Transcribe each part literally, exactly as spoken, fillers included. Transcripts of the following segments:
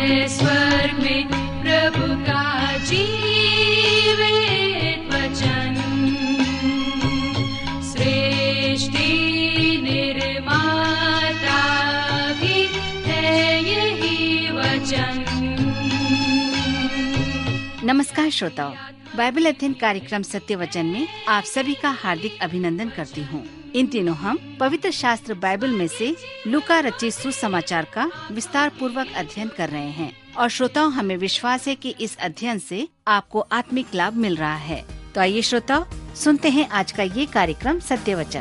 है स्वर्ग में प्रभु का जीवित वचन। सृष्टि निर्माता भी है यही वचन। नमस्कार श्रोताओ, बाइबल अध्ययन कार्यक्रम सत्य वचन में आप सभी का हार्दिक अभिनंदन करती हूँ। इन दिनों हम पवित्र शास्त्र बाइबल में से लूका रचित सुसमाचार का विस्तार पूर्वक अध्ययन कर रहे हैं और श्रोताओं, हमें विश्वास है कि इस अध्ययन से आपको आत्मिक लाभ मिल रहा है। तो आइए श्रोताओ, सुनते हैं आज का ये कार्यक्रम सत्य वचन।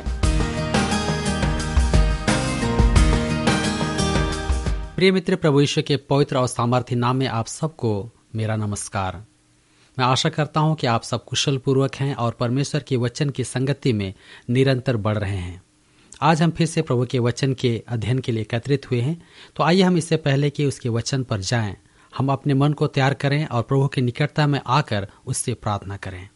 प्रिय मित्र, प्रभु यीशु के पवित्र और सामर्थ्य नाम में आप सबको मेरा नमस्कार। मैं आशा करता हूं कि आप सब कुशल पूर्वक हैं और परमेश्वर के वचन की संगति में निरंतर बढ़ रहे हैं। आज हम फिर से प्रभु के वचन के अध्ययन के लिए एकत्रित हुए हैं। तो आइए हम इससे पहले कि उसके वचन पर जाएं, हम अपने मन को तैयार करें और प्रभु की निकटता में आकर उससे प्रार्थना करें।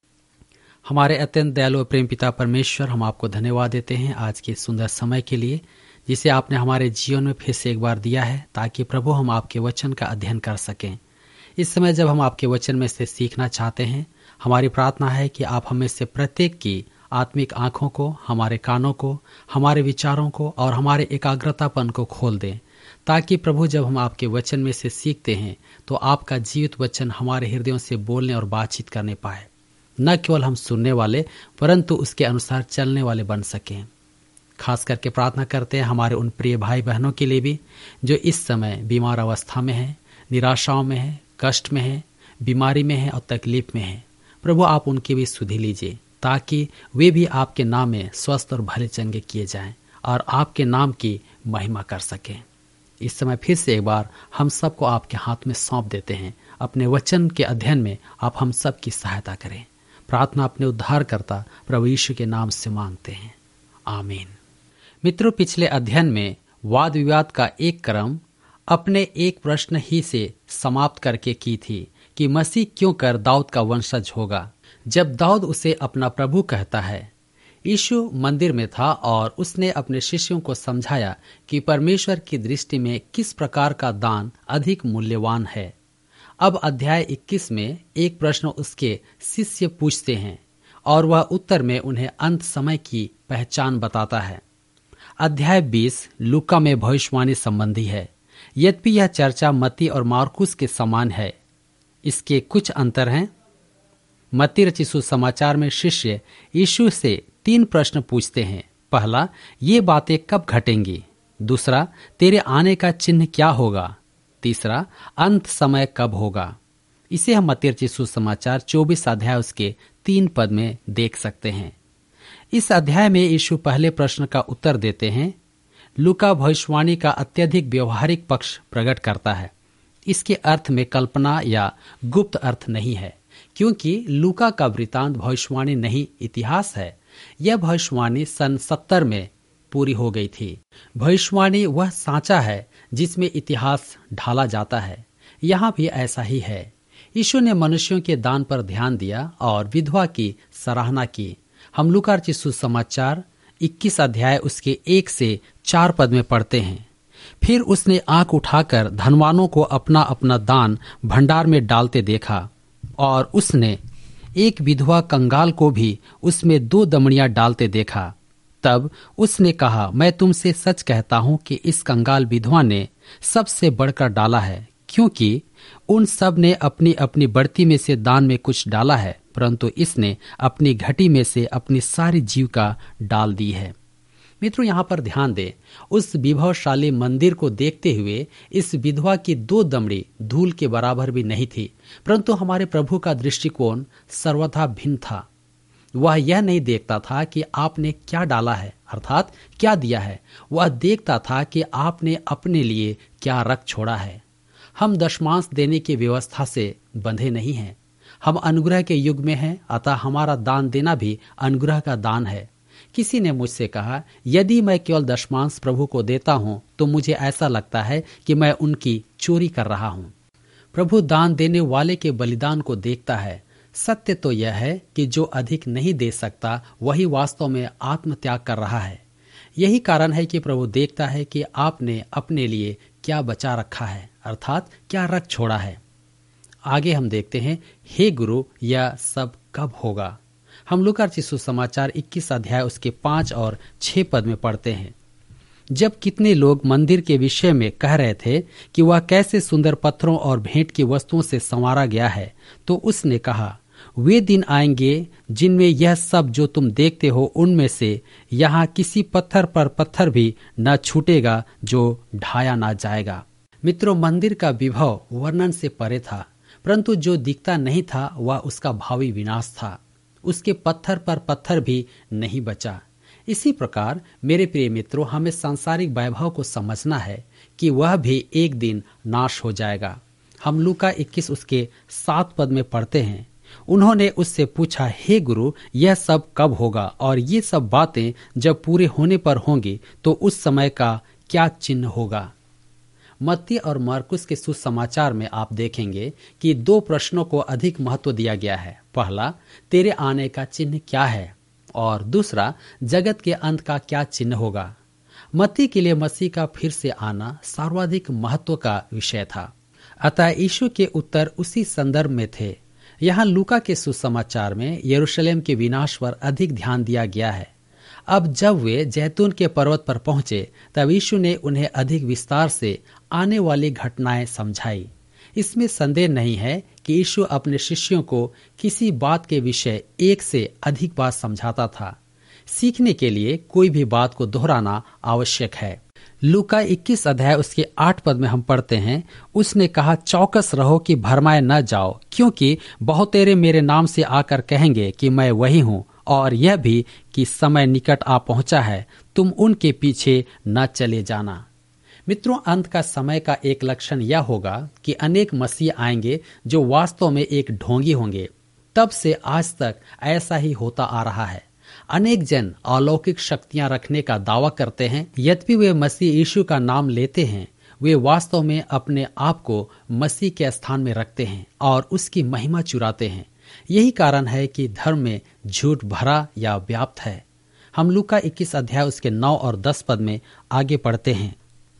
हमारे अत्यंत दयालु प्रेम पिता परमेश्वर, हम आपको धन्यवाद देते हैं आज के सुंदर समय के लिए जिसे आपने हमारे जीवन में फिर से एक बार दिया है, ताकि प्रभु हम आपके वचन का अध्ययन कर सकें। इस समय जब हम आपके वचन में से सीखना चाहते हैं, हमारी प्रार्थना है कि आप हमें से प्रत्येक की आत्मिक आंखों को, हमारे कानों को, हमारे विचारों को और हमारे एकाग्रतापन को खोल दें, ताकि प्रभु जब हम आपके वचन में से सीखते हैं तो आपका जीवित वचन हमारे हृदयों से बोलने और बातचीत करने पाए। न केवल हम सुनने वाले परंतु उसके अनुसार चलने वाले बन सकें। खास करके प्रार्थना करते हैं हमारे उन प्रिय भाई बहनों के लिए भी जो इस समय बीमार अवस्था में हैं, निराशाओं में हैं, कष्ट में है, बीमारी में है और तकलीफ में है। प्रभु आप उनकी भी सुधि लीजिए, ताकि वे भी आपके नाम में स्वस्थ और भले चंगे किए जाएं और आपके नाम की महिमा कर सकें। इस समय फिर से एक बार हम सबको आपके हाथ में सौंप देते हैं। अपने वचन के अध्ययन में आप हम सब की सहायता करें। प्रार्थना अपने उद्धारकर्ता प्रभु यीशु के नाम से मांगते हैं, आमीन। मित्रों, पिछले अध्ययन में वाद विवाद का एक क्रम अपने एक प्रश्न ही से समाप्त करके की थी कि मसीह क्यों कर दाऊद का वंशज होगा। जब दाऊद उसे अपना प्रभु कहता है, यीशु मंदिर में था और उसने अपने शिष्यों को समझाया कि परमेश्वर की दृष्टि में किस प्रकार का दान अधिक मूल्यवान है। अब अध्याय इक्कीस में एक प्रश्न उसके शिष्य पूछते हैं और वह उत्तर में उन्हें अंत समय की पहचान बताता है। अध्याय बीस लूका में भविष्यवाणी संबंधी है। यद्यपि यह चर्चा मत्ती और मार्कुस के समान है, इसके कुछ अंतर हैं। मत्ती रचित सुसमाचार में शिष्य यीशु से तीन प्रश्न पूछते हैं। पहला, ये बातें कब घटेंगी? दूसरा, तेरे आने का चिन्ह क्या होगा? तीसरा, अंत समय कब होगा? इसे हम मत्ती रचित सुसमाचार चौबीस अध्याय उसके तीन पद में देख सकते हैं। इस अध्याय में यीशु पहले प्रश्न का उत्तर देते हैं। लूका भविष्यवाणी का अत्यधिक व्यवहारिक पक्ष प्रकट करता है। इसके अर्थ में कल्पना या गुप्त अर्थ नहीं है, क्योंकि लूका का वृतांत भविष्यवाणी नहीं, इतिहास है। यह भविष्यवाणी सन सत्तर में पूरी हो गई थी। भविष्यवाणी वह सांचा है जिसमें इतिहास ढाला जाता है। यहाँ भी ऐसा ही है। यीशु ने मनुष्यों के दान पर ध्यान दिया और विधवा की सराहना की। हम लूका रचित सुसमाचार इक्कीस अध्याय उसके एक से चार पद में पढ़ते हैं। फिर उसने आंख उठाकर धनवानों को अपना अपना दान भंडार में डालते देखा और उसने एक विधवा कंगाल को भी उसमें दो दमड़ियां डालते देखा। तब उसने कहा, मैं तुमसे सच कहता हूं कि इस कंगाल विधवा ने सबसे बढ़कर डाला है, क्योंकि उन सब ने अपनी अपनी बढ़ती में से दान में कुछ डाला है, परंतु इसने अपनी घटी में से अपनी सारी जीविका डाल दी है। मित्रों, यहाँ पर ध्यान दें, उस विभवशाली मंदिर को देखते हुए इस विधवा की दो दमड़ी धूल के बराबर भी नहीं थी, परंतु हमारे प्रभु का दृष्टिकोण सर्वथा भिन्न था। वह यह नहीं देखता था कि आपने क्या डाला है, अर्थात क्या दिया है। वह देखता था कि आपने अपने लिए क्या रख छोड़ा है। हम दशमांश देने की व्यवस्था से बंधे नहीं हैं। हम अनुग्रह के युग में हैं, अतः हमारा दान देना भी अनुग्रह का दान है। किसी ने मुझसे कहा, यदि मैं केवल दशमांश प्रभु को देता हूं तो मुझे ऐसा लगता है कि मैं उनकी चोरी कर रहा हूं। प्रभु दान देने वाले के बलिदान को देखता है। सत्य तो यह है कि जो अधिक नहीं दे सकता वही वास्तव में आत्मत्याग कर रहा है। यही कारण है कि प्रभु देखता है कि आपने अपने लिए क्या बचा रखा है, अर्थात क्या रख छोड़ा है। आगे हम देखते हैं, हे गुरु यह सब कब होगा। हम लूका रचित सुसमाचार इक्कीस अध्याय उसके पांच और छह पद में पढ़ते हैं। जब कितने लोग मंदिर के विषय में कह रहे थे कि वह कैसे सुंदर पत्थरों और भेंट की वस्तुओं से संवारा गया है, तो उसने कहा, वे दिन आएंगे जिनमें यह सब जो तुम देखते हो उनमें से यहाँ किसी पत्थर पर पत्थर भी न छूटेगा जो ढाया ना जाएगा। मित्रों, मंदिर का विभव वर्णन से परे था, परंतु जो दिखता नहीं था वह उसका भावी विनाश था। उसके पत्थर पर पत्थर भी नहीं बचा। इसी प्रकार मेरे प्रिय मित्रों, हमें सांसारिक वैभव को समझना है कि वह भी एक दिन नाश हो जाएगा। हम लूका इक्कीस उसके सात पद में पढ़ते हैं, उन्होंने उससे पूछा, हे गुरु यह सब कब होगा और ये सब बातें जब पूरे होने पर होंगी तो उस समय का क्या चिन्ह होगा। मत्ती और मरकुस के सुसमाचार में आप देखेंगे कि दो प्रश्नों को अधिक महत्व दिया गया है। पहला, तेरे आने का चिन्ह क्या है, और दूसरा, जगत के अंत का क्या चिन्ह होगा। मत्ती के लिए मसीह का फिर से आना सर्वाधिक महत्व का विषय था, अतः यीशु के उत्तर उसी संदर्भ में थे। यहाँ लूका के सुसमाचार में यरूशलेम के विनाश पर अधिक ध्यान दिया गया है। अब जब वे जैतून के पर्वत पर पहुंचे तब यीशु ने उन्हें अधिक विस्तार से आने वाली घटनाएं समझाई। इसमें संदेह नहीं है कि यीशु अपने शिष्यों को किसी बात के विषय एक से अधिक बार समझाता था। सीखने के लिए कोई भी बात को दोहराना आवश्यक है। लूका इक्कीस अध्याय उसके आठ पद में हम पढ़ते हैं, उसने कहा, चौकस रहो कि भरमाए न जाओ, क्योंकि बहुतेरे मेरे नाम से आकर कहेंगे कि मैं वही हूँ, और यह भी कि समय निकट आ पहुंचा है, तुम उनके पीछे न चले जाना। मित्रों, अंत का समय का एक लक्षण यह होगा कि अनेक मसीह आएंगे जो वास्तव में एक ढोंगी होंगे। तब से आज तक ऐसा ही होता आ रहा है। अनेक जन अलौकिक शक्तियां रखने का दावा करते हैं, यद्यपि वे मसीह यीशु का नाम लेते हैं, वे वास्तव में अपने आप को मसीह के स्थान में रखते हैं और उसकी महिमा चुराते हैं। यही कारण है कि धर्म में झूठ भरा या व्याप्त है। हम लूका इक्कीस अध्याय उसके नौ और दस पद में आगे पढ़ते हैं,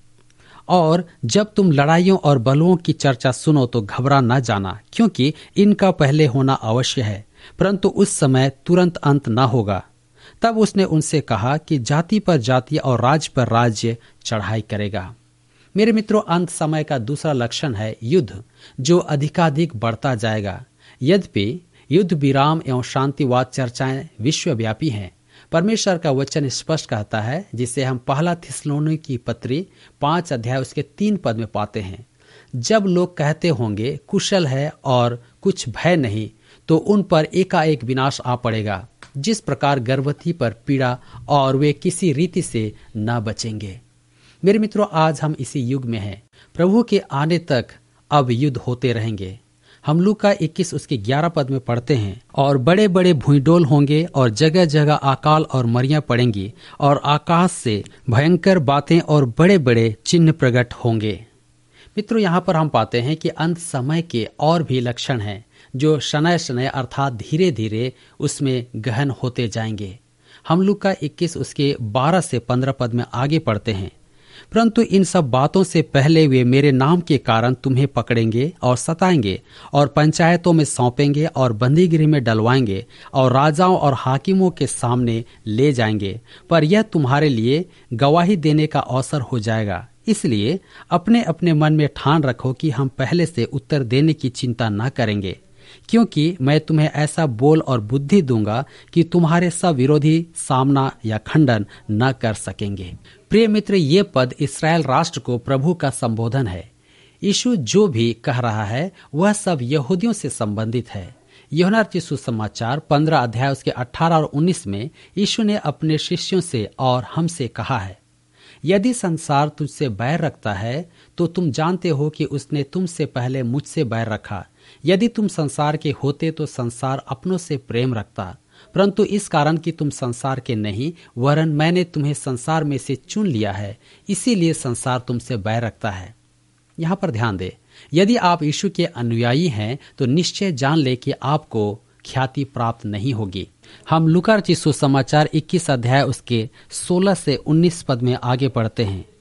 और जब तुम लड़ाइयों और बलुओं की चर्चा सुनो तो घबरा न जाना, क्योंकि इनका पहले होना अवश्य है, परंतु उस समय तुरंत अंत न होगा। तब उसने उनसे कहा कि जाति पर जाति और राज्य पर राज्य चढ़ाई करेगा। मेरे मित्रों, अंत समय का दूसरा लक्षण है युद्ध, जो अधिकाधिक बढ़ता जाएगा। यद्यपि युद्ध विराम एवं शांतिवाद चर्चाएं विश्वव्यापी हैं, परमेश्वर का वचन स्पष्ट कहता है, जिसे हम पहला थिस्सलुनीकी की पत्री पांच अध्याय उसके तीन पद में पाते हैं, जब लोग कहते होंगे कुशल है और कुछ भय नहीं, तो उन पर एकाएक विनाश आ पड़ेगा, जिस प्रकार गर्भवती पर पीड़ा, और वे किसी रीति से न बचेंगे। मेरे मित्रों, आज हम इसी युग में हैं। प्रभु के आने तक अब युद्ध होते रहेंगे। हम लूका इक्कीस उसके ग्यारह पद में पढ़ते हैं, और बड़े बड़े भूइंडोल होंगे और जगह जगह अकाल और मरियां पड़ेंगी, और आकाश से भयंकर बातें और बड़े बड़े चिन्ह प्रकट होंगे। मित्रों, यहाँ पर हम पाते हैं कि अंत समय के और भी लक्षण हैं, जो शनय शनय अर्थात धीरे धीरे उसमें गहन होते जाएंगे। हम लूका इक्कीस उसके बारह से पंद्रह पद में आगे पढ़ते हैं, परंतु इन सब बातों से पहले वे मेरे नाम के कारण तुम्हें पकड़ेंगे और सताएंगे और पंचायतों में सौंपेंगे और बंदीगृह में डलवाएंगे और राजाओं और हाकिमों के सामने ले जाएंगे, पर यह तुम्हारे लिए गवाही देने का अवसर हो जाएगा। इसलिए अपने अपने मन में ठान रखो कि हम पहले से उत्तर देने की चिंता न करेंगे, क्योंकि मैं तुम्हें ऐसा बोल और बुद्धि दूंगा कि तुम्हारे सब विरोधी सामना या खंडन न कर सकेंगे। प्रिय मित्र, ये पद इस्राएल राष्ट्र को प्रभु का संबोधन है। यीशु जो भी कह रहा है वह सब यहूदियों से संबंधित है। यूहन्ना रचित सुसमाचार पंद्रह अध्याय उसके अठारह और उन्नीस में यीशु ने अपने शिष्यों से और हमसे कहा है, यदि संसार तुझसे बैर रखता है तो तुम जानते हो कि उसने तुमसे पहले मुझसे बैर रखा। यदि तुम संसार के होते तो संसार अपनों से प्रेम रखता, परंतु इस कारण कि तुम संसार के नहीं, वरन मैंने तुम्हें संसार में से चुन लिया है, इसीलिए संसार तुमसे बैर रखता है। यहाँ पर ध्यान दे, यदि आप यीशु के अनुयायी हैं तो निश्चय जान ले कि आपको ख्याति प्राप्त नहीं होगी। हम लूका रचित सुसमाचार इक्कीस अध्याय उसके सोलह से उन्नीस पद में आगे पढ़ते हैं,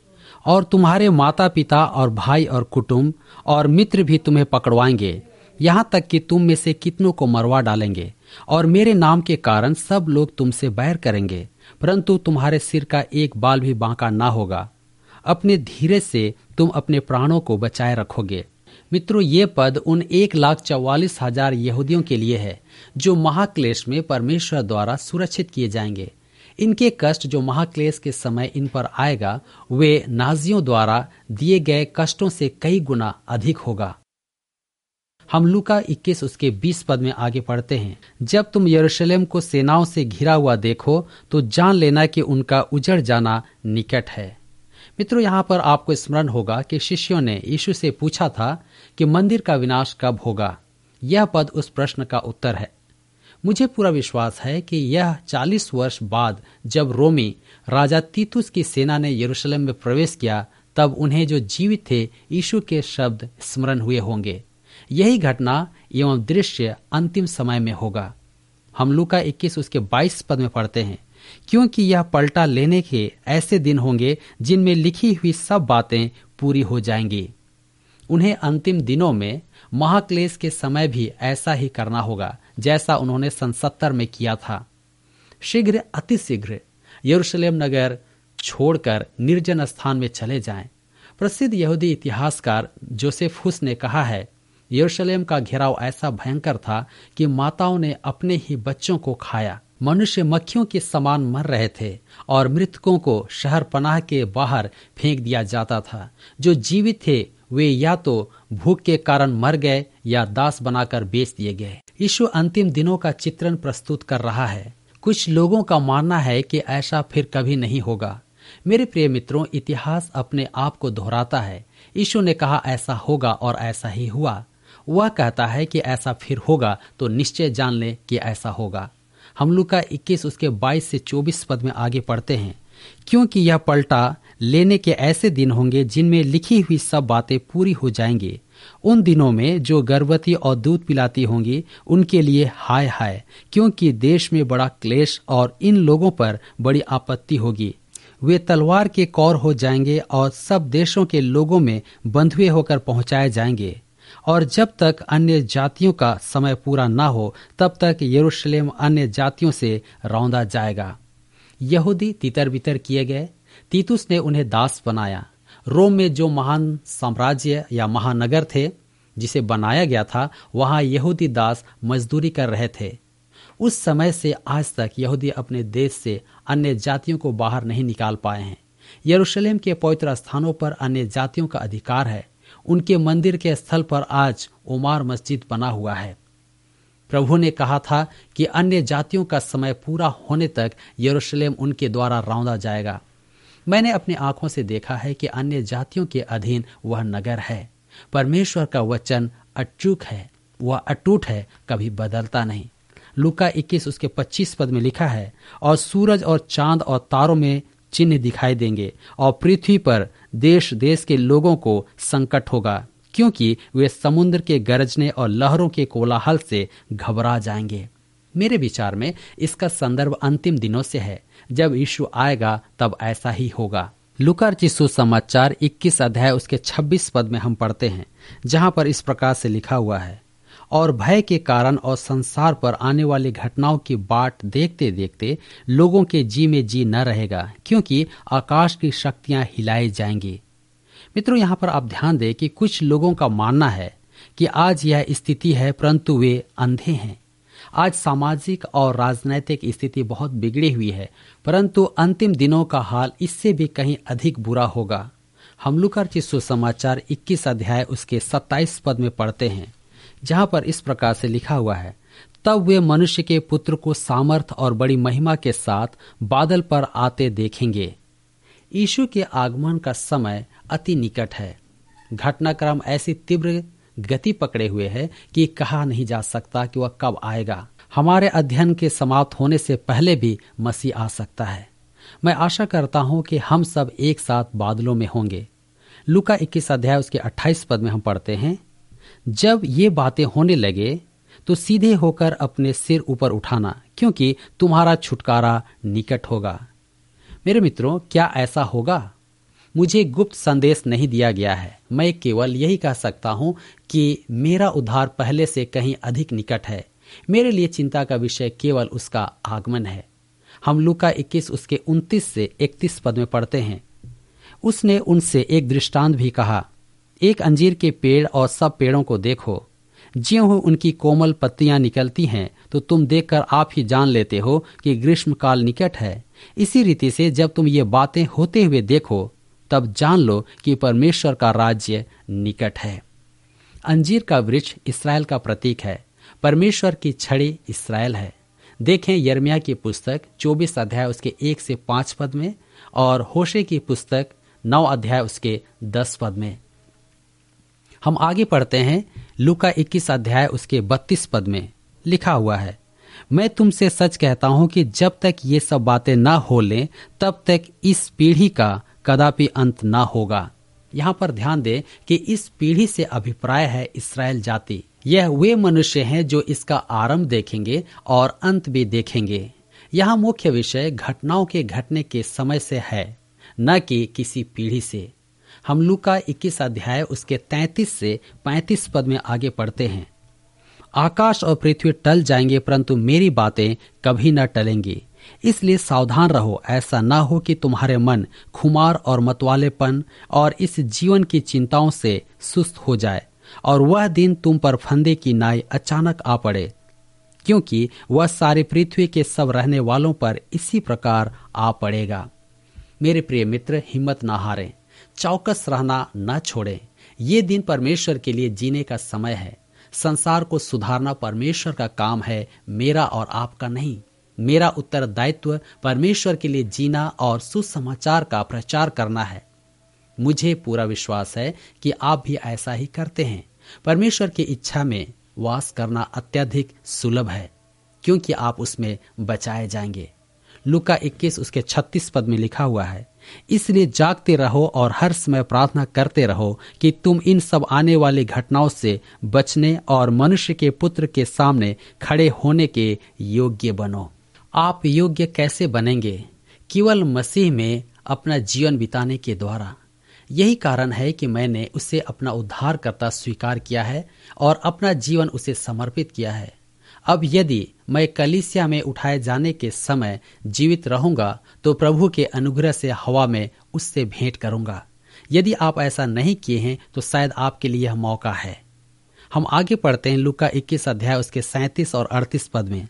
और तुम्हारे माता पिता और भाई और कुटुंब और मित्र भी तुम्हें पकड़वाएंगे, यहाँ तक कि तुम में से कितनों को मरवा डालेंगे। और मेरे नाम के कारण सब लोग तुमसे बैर करेंगे, परंतु तुम्हारे सिर का एक बाल भी बांका ना होगा। अपने धीरज से तुम अपने प्राणों को बचाए रखोगे। मित्रों, ये पद उन एक लाख चौवालीस हजार यहूदियों के लिए है जो महाक्लेश में परमेश्वर द्वारा सुरक्षित किए जाएंगे। इनके कष्ट जो महाक्लेश के समय इन पर आएगा, वे नाजियों द्वारा दिए गए कष्टों से कई गुना अधिक होगा। हम लूका इक्कीस उसके बीस पद में आगे पढ़ते हैं। जब तुम यरूशलेम को सेनाओं से घिरा हुआ देखो तो जान लेना कि उनका उजड़ जाना निकट है। मित्रों, यहाँ पर आपको स्मरण होगा कि शिष्यों ने यीशु से पूछा था कि मंदिर का विनाश कब होगा। यह पद उस प्रश्न का उत्तर है। मुझे पूरा विश्वास है कि यह चालीस वर्ष बाद जब रोमी राजा तीतुस की सेना ने यरूशलेम में प्रवेश किया, तब उन्हें जो जीवित थे यीशु के शब्द स्मरण हुए होंगे। यही घटना एवं दृश्य अंतिम समय में होगा। हम लूका इक्कीस उसके बाईस पद में पढ़ते हैं, क्योंकि यह पलटा लेने के ऐसे दिन होंगे जिनमें लिखी हुई सब बातें पूरी हो जाएंगी। उन्हें अंतिम दिनों में महाक्लेश के समय भी ऐसा ही करना होगा जैसा उन्होंने सन सत्तर में किया था। शीघ्र अतिशीघ्र यरूशलेम नगर छोड़कर निर्जन स्थान में चले जाएं। प्रसिद्ध यहूदी इतिहासकार जोसेफुस ने कहा है, यरूशलेम का घेराव ऐसा भयंकर था कि माताओं ने अपने ही बच्चों को खाया। मनुष्य मक्खियों के समान मर रहे थे और मृतकों को शहर पनाह के बाहर फेंक दिया जाता था। जो जीवित थे वे या तो भूख के कारण मर गए या दास बनाकर बेच दिए गए। यीशु अंतिम दिनों का चित्रण प्रस्तुत कर रहा है। कुछ लोगों का मानना है कि ऐसा फिर कभी नहीं होगा। मेरे प्रिय मित्रों, इतिहास अपने आप को दोहराता है। यीशु ने कहा ऐसा होगा और ऐसा ही हुआ। वह कहता है कि ऐसा फिर होगा तो निश्चय जान ले कि ऐसा होगा। हम लूका इक्कीस उसके बाईस से चौबीस पद में आगे पढ़ते हैं, क्योंकि यह पलटा लेने के ऐसे दिन होंगे जिनमें लिखी हुई सब बातें पूरी हो जाएंगी। उन दिनों में जो गर्भवती और दूध पिलाती होंगी उनके लिए हाय हाय, क्योंकि देश में बड़ा क्लेश और इन लोगों पर बड़ी आपत्ति होगी। वे तलवार के कौर हो जाएंगे और सब देशों के लोगों में बंधुए होकर पहुंचाए जाएंगे। और जब तक अन्य जातियों का समय पूरा ना हो तब तक यरूशलेम अन्य जातियों से रौंदा जाएगा। यहूदी तितर बितर किए गए। तीतुस ने उन्हें दास बनाया। रोम में जो महान साम्राज्य या महानगर थे जिसे बनाया गया था, वहां यहूदी दास मजदूरी कर रहे थे। उस समय से आज तक यहूदी अपने देश से अन्य जातियों को बाहर नहीं निकाल पाए हैं। यरूशलेम के पवित्र स्थानों पर अन्य जातियों का अधिकार है। उनके मंदिर के स्थल पर आज उमार मस्जिद बना हुआ है। प्रभु ने कहा था कि अन्य जातियों का समय पूरा होने तक यरूशलेम उनके द्वारा रौंदा जाएगा। मैंने अपनी आंखों से देखा है कि अन्य जातियों के अधीन वह नगर है। परमेश्वर का वचन अचूक है, वह अटूट है, कभी बदलता नहीं। लूका इक्कीस उसके पच्चीस पद में लिखा है, और सूरज और चांद और तारों में चिन्ह दिखाई देंगे और पृथ्वी पर देश देश के लोगों को संकट होगा, क्योंकि वे समुद्र के गरजने और लहरों के कोलाहल से घबरा जाएंगे। मेरे विचार में इसका संदर्भ अंतिम दिनों से है। जब यीशु आएगा तब ऐसा ही होगा। लूका रचित सुसमाचार इक्कीस अध्याय उसके छब्बीस पद में हम पढ़ते हैं, जहां पर इस प्रकार से लिखा हुआ है, और भय के कारण और संसार पर आने वाली घटनाओं की बाट देखते देखते लोगों के जी में जी न रहेगा, क्योंकि आकाश की शक्तियां हिलाई जाएंगी। मित्रों, यहाँ पर आप ध्यान दें कि कुछ लोगों का मानना है कि आज यह स्थिति है, परंतु वे अंधे हैं। आज सामाजिक और राजनैतिक स्थिति बहुत बिगड़ी हुई है, परंतु अंतिम दिनों का हाल इससे भी कहीं अधिक बुरा होगा। हम लूका रचित सुसमाचार इक्कीस अध्याय उसके सत्ताईस पद में पढ़ते हैं, जहां पर इस प्रकार से लिखा हुआ है, तब वे मनुष्य के पुत्र को सामर्थ और बड़ी महिमा के साथ बादल पर आते देखेंगे। यीशु के आगमन का समय अति निकट है। घटनाक्रम ऐसी तीव्र गति पकड़े हुए है कि कहा नहीं जा सकता कि वह कब आएगा। हमारे अध्ययन के समाप्त होने से पहले भी मसीह आ सकता है। मैं आशा करता हूं कि हम सब एक साथ बादलों में होंगे। लूका इक्कीस अध्याय उसके अट्ठाईस पद में हम पढ़ते हैं, जब ये बातें होने लगे तो सीधे होकर अपने सिर ऊपर उठाना, क्योंकि तुम्हारा छुटकारा निकट होगा। मेरे मित्रों, क्या ऐसा होगा? मुझे गुप्त संदेश नहीं दिया गया है। मैं केवल यही कह सकता हूँ कि मेरा उद्धार पहले से कहीं अधिक निकट है। मेरे लिए चिंता का विषय केवल उसका आगमन है। हम लूका इक्कीस उसके उनतीस से इकतीस पद में पढ़ते हैं, उसने उनसे एक दृष्टांत भी कहा, एक अंजीर के पेड़ और सब पेड़ों को देखो, ज्यों हो उनकी कोमल पत्तियां निकलती हैं तो तुम देखकर आप ही जान लेते हो कि ग्रीष्म काल निकट है। इसी रीति से जब तुम ये बातें होते हुए देखो तब जान लो कि परमेश्वर का राज्य निकट है। अंजीर का वृक्ष इस्राएल का प्रतीक है। परमेश्वर की छड़ी इस्राएल है। देखें यिर्मयाह की पुस्तक चौबीस अध्याय उसके एक से पांच पद में और होशे की पुस्तक नौ अध्याय उसके दस पद में। हम आगे पढ़ते हैं। लूका इक्कीस अध्याय उसके बत्तीस पद में लिखा हुआ है, मैं तुमसे सच कहता हूं कि जब तक ये सब बातें ना हो लें तब तक इस पीढ़ी का कदापि अंत ना होगा। यहाँ पर ध्यान दें कि इस पीढ़ी से अभिप्राय है इस्राएल जाति। यह वे मनुष्य हैं जो इसका आरंभ देखेंगे और अंत भी देखेंगे। यहाँ मुख्य विषय घटनाओं के घटने के समय से है, न कि किसी पीढ़ी से। हम लूका इक्कीस अध्याय उसके तैंतीस से पैंतीस पद में आगे पढ़ते हैं, आकाश और पृथ्वी टल जाएंगे परंतु मेरी बातें कभी न टलेंगी। इसलिए सावधान रहो, ऐसा ना हो कि तुम्हारे मन खुमार और मतवालेपन और इस जीवन की चिंताओं से सुस्त हो जाए और वह दिन तुम पर फंदे की नाई अचानक आ पड़े, क्योंकि वह सारी पृथ्वी के सब रहने वालों पर इसी प्रकार आ पड़ेगा। मेरे प्रिय मित्र, हिम्मत ना हारें, चौकस रहना न छोड़ें। ये दिन परमेश्वर के लिए जीने का समय है। संसार को सुधारना परमेश्वर का काम है, मेरा और आपका नहीं। मेरा उत्तरदायित्व परमेश्वर के लिए जीना और सुसमाचार का प्रचार करना है। मुझे पूरा विश्वास है कि आप भी ऐसा ही करते हैं। परमेश्वर की इच्छा में वास करना अत्यधिक सुलभ है, क्योंकि आप उसमें बचाए जाएंगे। लूका इक्कीस उसके छत्तीस पद में लिखा हुआ है, इसलिए जागते रहो और हर समय प्रार्थना करते रहो कि तुम इन सब आने वाली घटनाओं से बचने और मनुष्य के पुत्र के सामने खड़े होने के योग्य बनो। आप योग्य कैसे बनेंगे? केवल मसीह में अपना जीवन बिताने के द्वारा। यही कारण है कि मैंने उसे अपना उद्धारकर्ता स्वीकार किया है और अपना जीवन उसे समर्पित किया है। अब यदि मैं कलीसिया में उठाए जाने के समय जीवित रहूंगा तो प्रभु के अनुग्रह से हवा में उससे भेंट करूंगा। यदि आप ऐसा नहीं किए हैं तो शायद आपके लिए यह मौका है। हम आगे पढ़ते हैं लूका इक्कीस अध्याय उसके सैंतीस और अड़तीस पद में,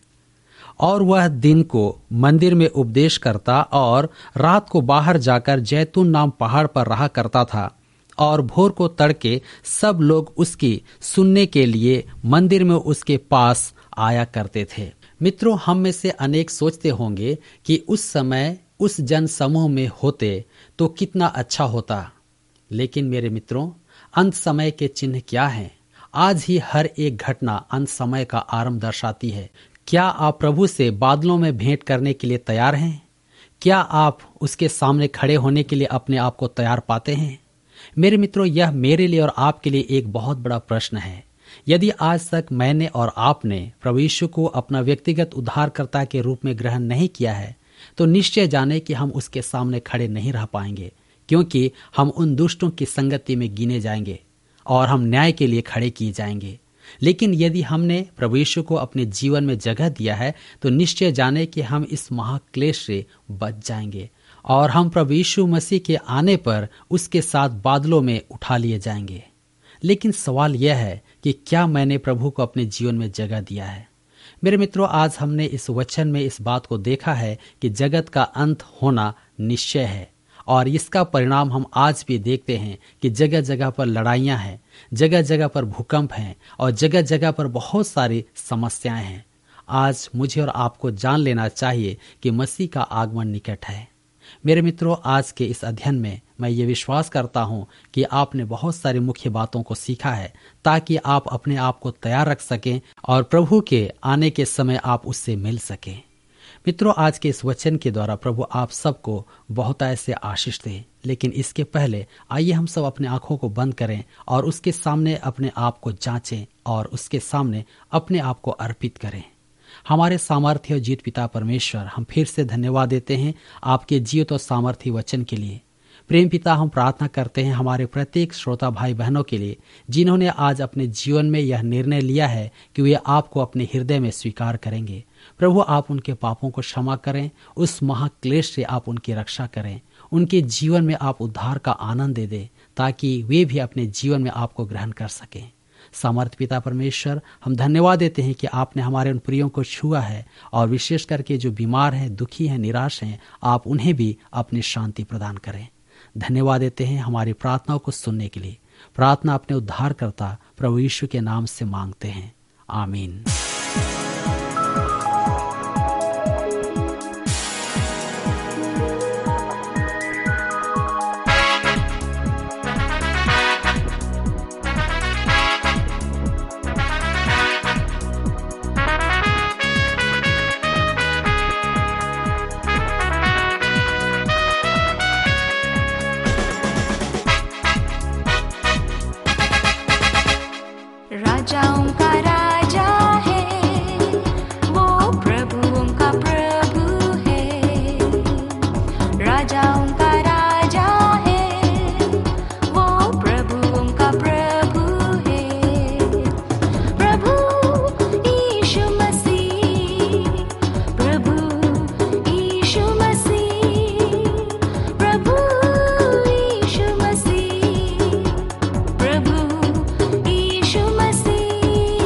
और वह दिन को मंदिर में उपदेश करता और रात को बाहर जाकर जैतून नाम पहाड़ पर रहा करता था, और भोर को तड़के सब लोग उसकी सुनने के लिए मंदिर में उसके पास आया करते थे। मित्रों, हम में से अनेक सोचते होंगे कि उस समय उस जन समूह में होते तो कितना अच्छा होता। लेकिन मेरे मित्रों, अंत समय के चिन्ह क्या हैं? आज ही हर एक घटना अंत समय का आरंभ दर्शाती है। क्या आप प्रभु से बादलों में भेंट करने के लिए तैयार हैं? क्या आप उसके सामने खड़े होने के लिए अपने आप को तैयार पाते हैं? मेरे मित्रों, यह मेरे लिए और आपके लिए एक बहुत बड़ा प्रश्न है। यदि आज तक मैंने और आपने प्रभु यीशु को अपना व्यक्तिगत उद्धारकर्ता के रूप में ग्रहण नहीं किया है तो निश्चय जाने कि हम उसके सामने खड़े नहीं रह पाएंगे, क्योंकि हम उन दुष्टों की संगति में गिने जाएंगे और हम न्याय के लिए खड़े किए जाएंगे। लेकिन यदि हमने प्रभु यीशु को अपने जीवन में जगह दिया है तो निश्चय जाने कि हम इस महाक्लेश से बच जाएंगे और हम प्रभु यीशु मसीह के आने पर उसके साथ बादलों में उठा लिए जाएंगे। लेकिन सवाल यह है कि क्या मैंने प्रभु को अपने जीवन में जगह दिया है? मेरे मित्रों, आज हमने इस वचन में इस बात को देखा है कि जगत का अंत होना निश्चय है और इसका परिणाम हम आज भी देखते हैं कि जगह जगह पर लड़ाइयां हैं, जगह जगह पर भूकंप हैं और जगह जगह पर बहुत सारी समस्याएं हैं। आज मुझे और आपको जान लेना चाहिए कि मसीह का आगमन निकट है। मेरे मित्रों, आज के इस अध्ययन में मैं ये विश्वास करता हूँ कि आपने बहुत सारी मुख्य बातों को सीखा है ताकि आप अपने आप को तैयार रख सकें और प्रभु के आने के समय आप उससे मिल सकें। मित्रों, आज के इस वचन के द्वारा प्रभु आप सबको बहुत ऐसे आशीष दे। लेकिन इसके पहले आइए हम सब अपने आंखों को बंद करें और उसके सामने अपने आप को जांचें और उसके सामने अपने आप को अर्पित करें। हमारे सामर्थ्य और जीत पिता परमेश्वर, हम फिर से धन्यवाद देते हैं आपके जीवित और सामर्थ्य वचन के लिए। प्रेम पिता, हम प्रार्थना करते हैं हमारे प्रत्येक श्रोता भाई बहनों के लिए जिन्होंने आज अपने जीवन में यह निर्णय लिया है कि वे आपको अपने हृदय में स्वीकार करेंगे। प्रभु, आप उनके पापों को क्षमा करें, उस महाक्लेश से आप उनकी रक्षा करें, उनके जीवन में आप उद्धार का आनंद दे दें ताकि वे भी अपने जीवन में आपको ग्रहण कर सकें। सामर्थ पिता परमेश्वर, हम धन्यवाद देते हैं कि आपने हमारे उन प्रियों को छुआ है और विशेष करके जो बीमार हैं, दुखी हैं, निराश हैं, आप उन्हें भी अपनी शांति प्रदान करें। धन्यवाद देते हैं हमारी प्रार्थनाओं को सुनने के लिए। प्रार्थना अपने उद्धारकर्ता प्रभु यीशु के नाम से मांगते हैं, आमीन। राजाओं का राजा है वो, प्रभुओं का प्रभु है। राजाओं का राजा है वो, प्रभुओं का प्रभु है। प्रभु यीशु मसीह, प्रभु यीशु मसीह, प्रभु यीशु मसीह, प्रभु यीशु मसीह।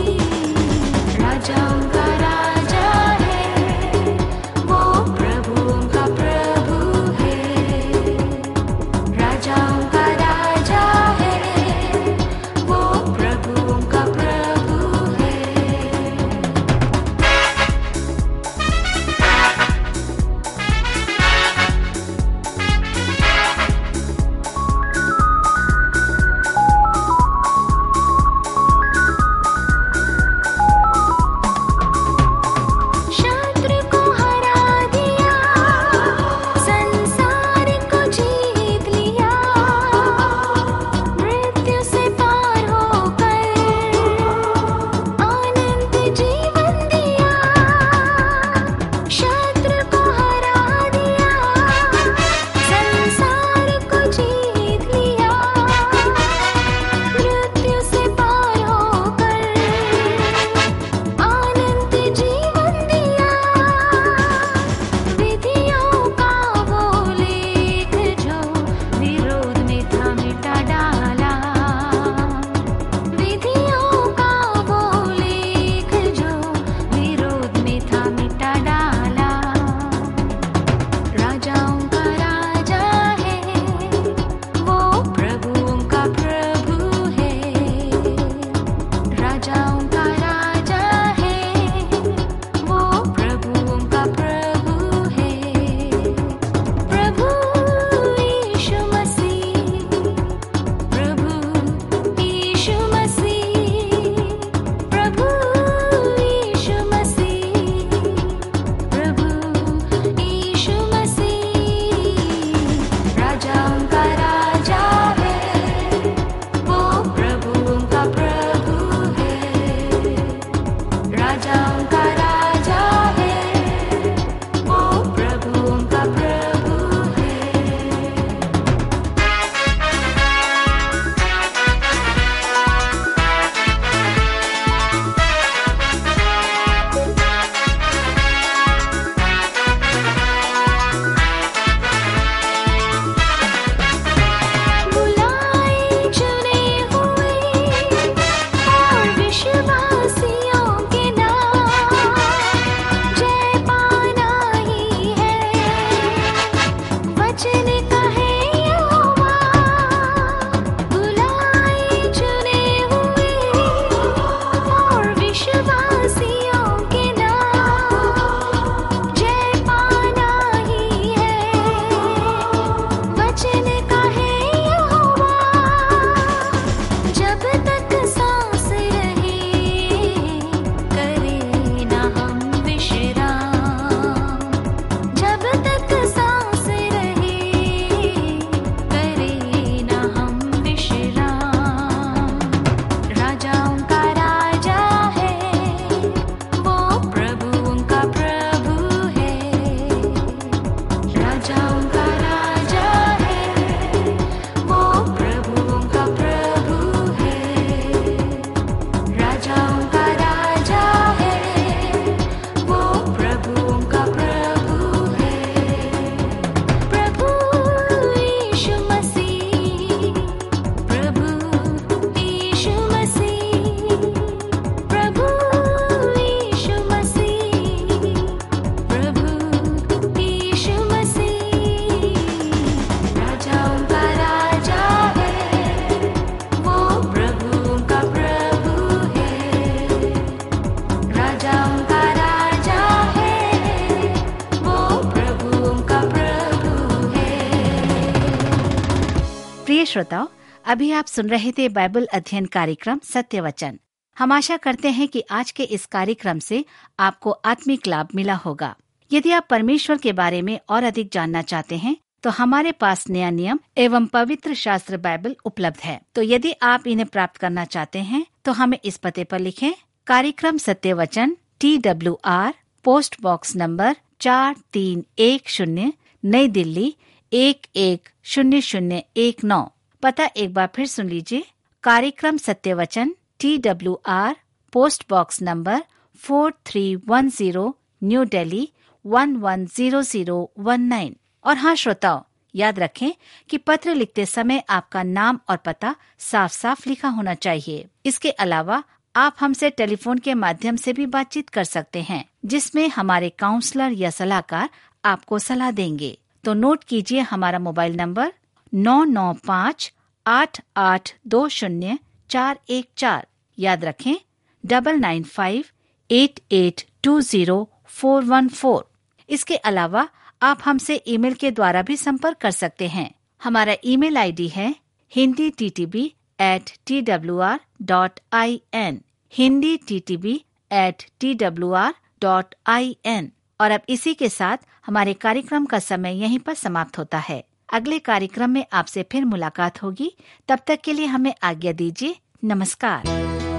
श्रोताओं, अभी आप सुन रहे थे बाइबल अध्ययन कार्यक्रम सत्य वचन। हम आशा करते हैं कि आज के इस कार्यक्रम से आपको आत्मिक लाभ मिला होगा। यदि आप परमेश्वर के बारे में और अधिक जानना चाहते हैं तो हमारे पास नया नियम एवं पवित्र शास्त्र बाइबल उपलब्ध है। तो यदि आप इन्हें प्राप्त करना चाहते हैं तो हमें इस पते पर लिखें। कार्यक्रम सत्य वचन, T W R, post box number चार तीन एक शून्य, नई दिल्ली एक एक शून्य शून्य एक नौ। पता एक बार फिर सुन लीजिए। कार्यक्रम सत्य वचन, T W R, post box number four three one zero, New Delhi one one zero zero one nine. और हाँ श्रोताओ, याद रखें कि पत्र लिखते समय आपका नाम और पता साफ साफ लिखा होना चाहिए। इसके अलावा आप हमसे टेलीफोन के माध्यम से भी बातचीत कर सकते हैं, जिसमें हमारे काउंसलर या सलाहकार आपको सलाह देंगे। तो नोट कीजिए हमारा मोबाइल नंबर नौ नौ पाँच आठ आठ दो शून्य चार एक चार। याद रखें double nine five eight eight two zero four one four. इसके अलावा आप हमसे ईमेल के द्वारा भी संपर्क कर सकते हैं। हमारा ईमेल आईडी है Hindi T T B at T W R dot I N, Hindi T T B at T W R dot I N. और अब इसी के साथ हमारे कार्यक्रम का समय यहीं पर समाप्त होता है। अगले कार्यक्रम में आपसे फिर मुलाकात होगी। तब तक के लिए हमें आज्ञा दीजिए। नमस्कार।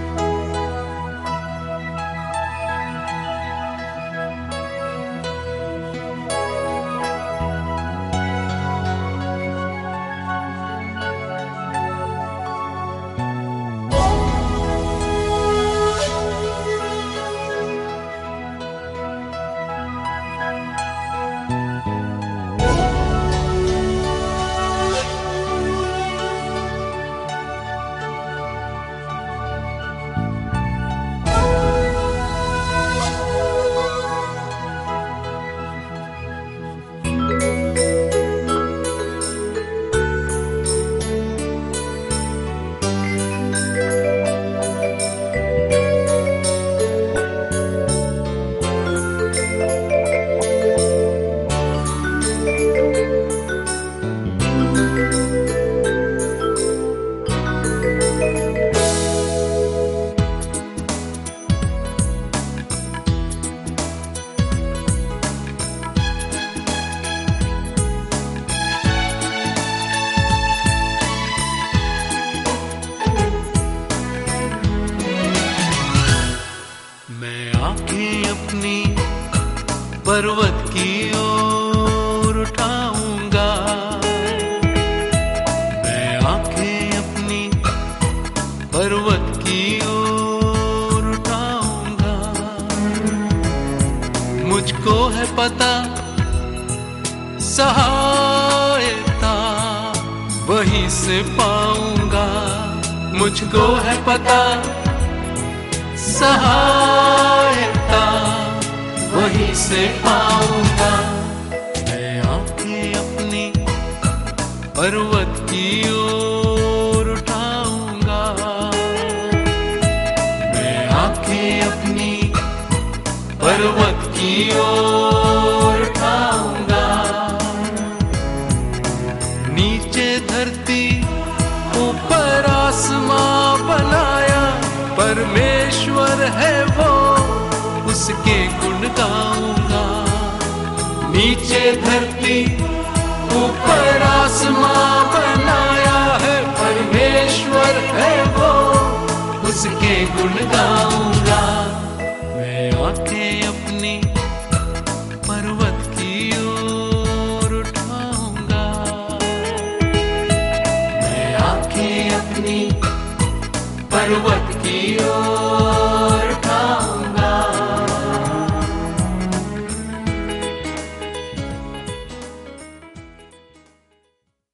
पर्वत की ओर उठाऊंगा, मैं आंखें अपनी पर्वत की ओर उठाऊंगा। मुझको है पता सहायता वहीं से पाऊंगा, मुझको है पता सहायता वहीं से पाऊंगा। मैं आंखें अपनी पर्वत की ओर उठाऊंगा, मैं आंखें अपनी पर्वत की ओर उठाऊंगा। नीचे धरती ऊपर आसमां बनाया, परमेश्वर है वो उसके गुण गाऊंगा। नीचे धरती ऊपर आसमां बनाया है, परमेश्वर है वो उसके गुण गाऊंगा। मैं आंखें अपनी पर्वत की ओर उठाऊंगा, मैं आंखें अपनी पर्वत की ओर